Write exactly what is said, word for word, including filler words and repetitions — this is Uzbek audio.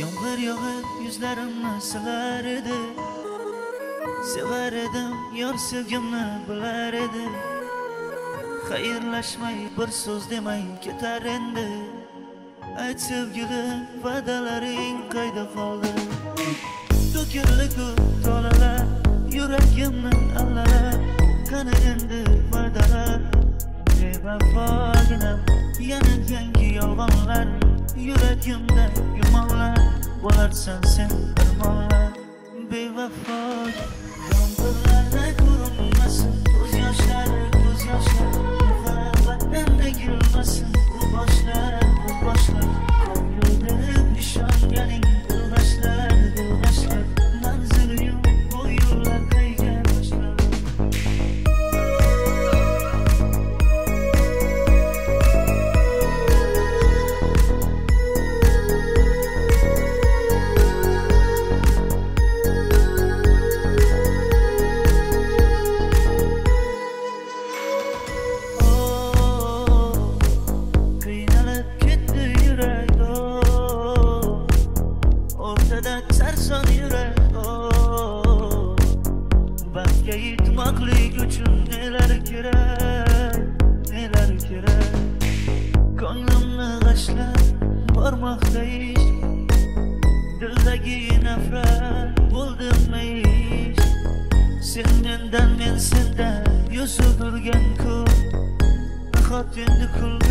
Yomg'ir yog'ib yuzlarimni silar edi, sevar edim yor sevgimni bilar edi. Xayrlashmay bir so'z demay ketar endi. Ayt sevgilim, va'dalaring qayda qoldi? To'kildi-ku tolalar, yuragimni allalar. Qani endi va'dalar? Bevafoginam, yana yangi yolg'onlar. Yuragimda gumonlar, bo'larsan sen armonlar. Bevafo yomg'irlarda ko'rinmasin, ko'z yoshlari, ko'z yoshlari. Muhabbatdan egilmasin bu boshlar, bu boshlar. Ko'nglimda ishonganing dilbashlar, dilbashlar. Manzili yo'q bu yo'llar qayga boshlar? Sarson yurak, oh, baxtga yetmoqlik uchun nelar kerak, nelar kerak. Ko'nglimni g'ashlab bormoqda ish, dildagi nafrat bo'ldimmi ish. Sen mendan, men sendan yuz o'girgan kun, nahot endi kun